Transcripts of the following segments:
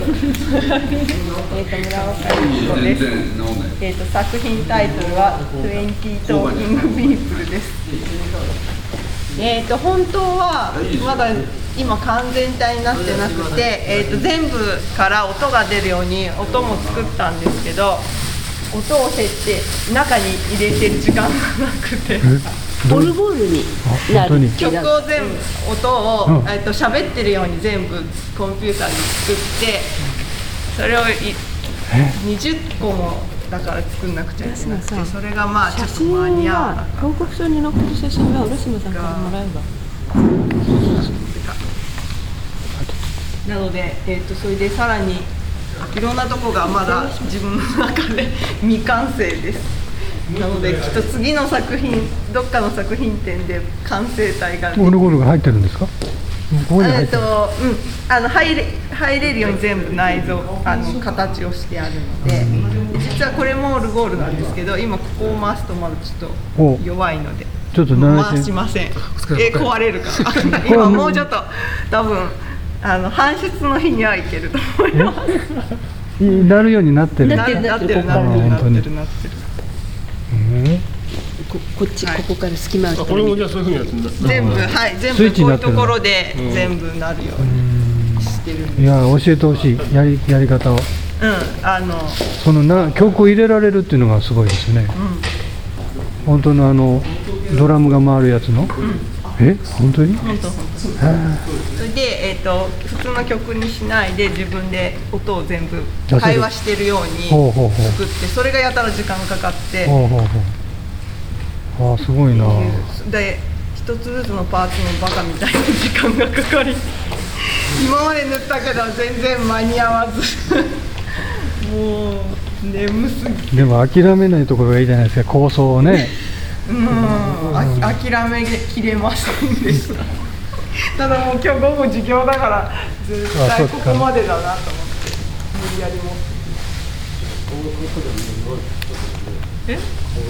村岡由紀子です。作品タイトルは20 Talking People です。本当はまだ今完全体になってなくて、全部から音が出るように音も作ったんですけど、音を設定中に入れてる時間がなくてオルゴールになる曲を全部音を喋ってるように全部コンピューターで作って、それを20個もだから作んなくちゃいけなくて、それがまあちょっと間に合わなかった。 報告書に載ってる写真は浦島さんからもらえば。 なので、それでさらにいろんなとこがまだ自分の中で未完成です。なのできっと次の作品、どっかの作品展で完成体がオルゴールが入ってるんですか？ 入れるように全部内蔵形をしてあるので、実はこれもオルゴールなんですけど、今ここを回すとまだちょっと弱いのでちょっと回しません。壊れるから今もうちょっと多分搬出の日にはいけると思います。 なるようになってる。 なってる。 こっち、ここから隙間をこれもじゃあそういうふうにやってるんだ。 全部こういうところで全部なるようにしてるんです。 いや教えてほしいやり方を。その曲を入れられるっていうのがすごいですね。本当のドラムが回るやつの。本当に？ 本当。それで普通の曲にしないで自分で音を全部会話してるように作って、それがやたら時間かかって。 すごいな。 で一つずつのパーツのバカみたいな時間がかかり、今まで塗ったけど全然間に合わずもう眠すぎ。 でも諦めないところがいいじゃないですか、構想をね。 諦めきれませんでした。ただもう今日午後授業だから絶対ここまでだなと思って無理やり持って。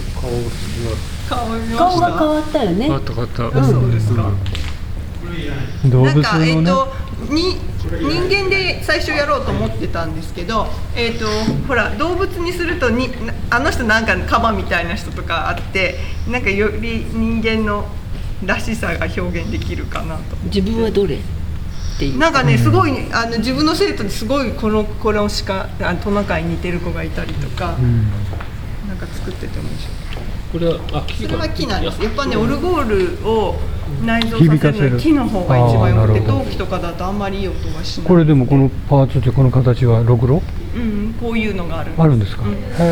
顔が変わったよね。 変わった。 そうですか。 動物のね。 人間で最初やろうと思ってたんですけど、ほら動物にするとあの人なんかカバみたいな人とかあって、なんかより人間のらしさが表現できるかなと。 自分はどれっていう。 なんかね、すごい自分の生徒にすごいこのトナカイに似てる子がいたりとか、なんか作ってて面白い。 これはそれは木なんです。やっぱねオルゴールを内蔵させるのに木の方が一番よくて、陶器とかだとあんまりいい音がしない。 これでもこのパーツってこの形はろくろ？ こういうのがあるんですか？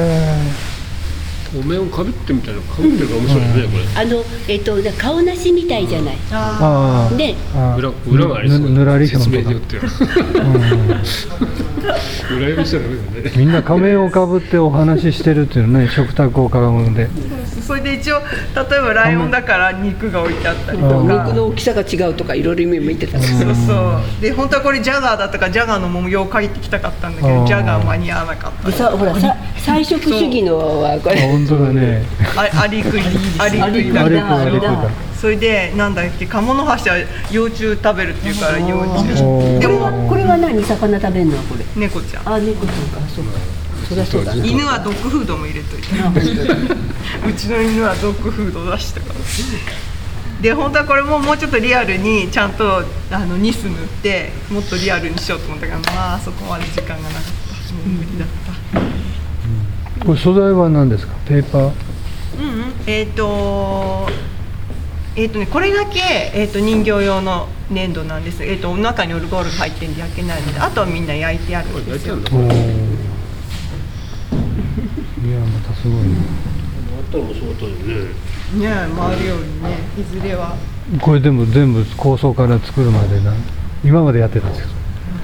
お面をかぶってみたいな、かぶってるから面白いねこれ。 顔なしみたいじゃない。で裏がありそう。 ぬらりひょんとか。 裏読みしたらダメだね。 みんな仮面をかぶってお話ししてるっていうのね、食卓を囲むので。 それで一応例えばライオンだから肉が置いてあったりとか、 肉の大きさが違うとかいろいろ夢見てた。 そうで本当はこれジャガーだったからジャガーの模様を描いてきたかったんだけど、ジャガー間に合わなかった。 ほら菜食主義のはこれ本当だね。 アリクイだ。それでなんだっけ、カモノハシは幼虫食べるっていうから幼虫。 でもこれは何魚食べるのはこれ？ 猫ちゃん。 猫ちゃんか。そうか。そりゃそうだね。 犬はドッグフードも入れといて。うちの犬はドッグフード出したから。で本当はこれもうちょっとリアルにちゃんとニス塗ってもっとリアルにしようと思ったけど、まあそこまで時間がなかった。もう無理だった。 これ素材は何ですか？ペーパー？ これだけ、人形用の粘土なんです。中にオルゴールが入ってるんで焼けないので、あとはみんな焼いてあるんですよ。いやまたすごいね。 あったら面白かったですね。 回るようにね、いずれは。 これでも全部構想から作るまで今までやってたんですよ。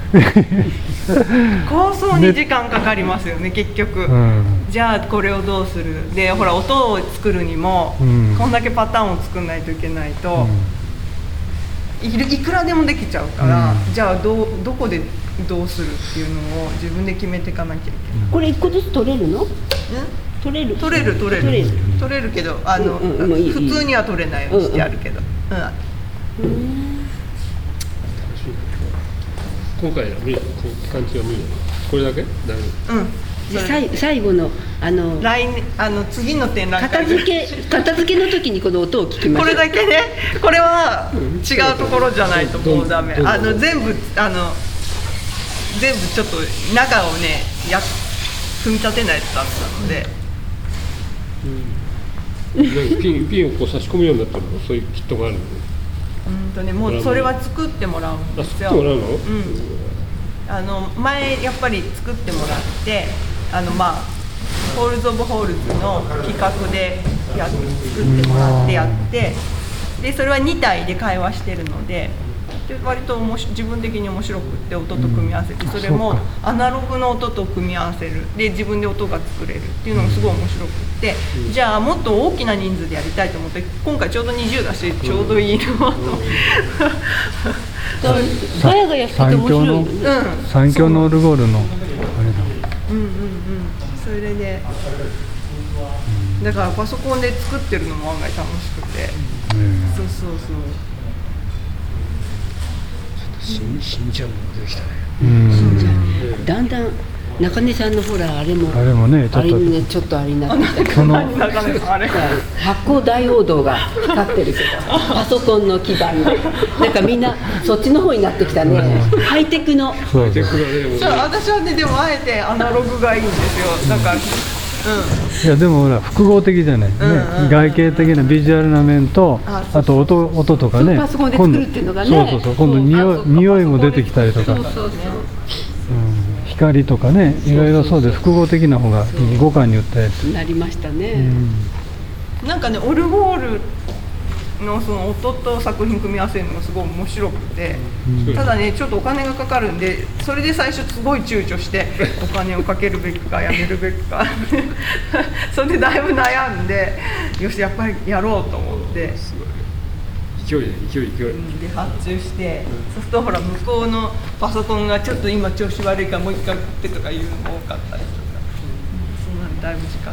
構想に時間かかりますよね結局。じゃあこれをどうするで、ほら音を作るにも、こんだけパターンを作んないといけないと、いくらでもできちゃうから、じゃあどこでどうするっていうのを自分で決めていかなきゃいけない。 これ一個ずつ取れるの？取れるけど普通には取れないようにしてあるけど。 今回は見る、期間中は見る。これだけ？ うん。 最後の次の展覧会片付けの時にこの音を聞きましょう。 これだけね、これは違うところじゃないともうダメ。全部ちょっと中をね組み立てないとだったので。 ピンをこう差し込むようになってるの？そういうキットがあるの？ もうそれは作ってもらうんですよ。 作ってもらうの？ 前やっぱり作ってもらってホールズ・オブ・ホールズの企画で作ってもらってやって、でそれは2体で会話してるので、割と自分的に面白くって音と組み合わせて、それもアナログの音と組み合わせるで自分で音が作れるっていうのがすごい面白くって、じゃあもっと大きな人数でやりたいと思って、今回ちょうど20だしちょうどいいのと。 ガヤガヤしてて面白いよね。 三強のオルゴールのあれだ。 それでだからパソコンで作ってるのも案外楽しくて、そう死んじゃうのが出てきたね。 だんだん中根さんのほらあれもねちょっとあれになってきた。発光ダイオードが光ってるけどパソコンの基板でなんかみんなそっちの方になってきたね。ハイテクの。 そう私はねでもあえてアナログがいいんですよ。だからいやでもほら複合的じゃないね、外形的なビジュアルな面と、あと音とかね、 パソコンで作るっていうのがね、 今度匂いも出てきたりとか、光とかね、いろいろそうで複合的な方が五感によってなりましたね。 なんかねオルゴールのその音と作品組み合わせるのがすごい面白くて、ただねちょっとお金がかかるんで、それで最初すごい躊躇してお金をかけるべきかやめるべきかそれでだいぶ悩んで、よしやっぱりやろうと思って勢いで発注して、そうするとほら向こうのパソコンがちょっと今調子悪いからもう一回送ってとかいうのも多かったりとか、そんなにだいぶ時間かか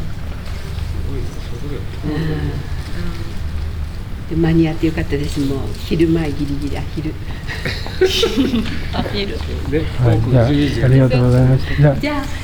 る。 間に合ってよかったです。もう昼前ギリギリ昼はい、じゃあありがとうございました。じゃあ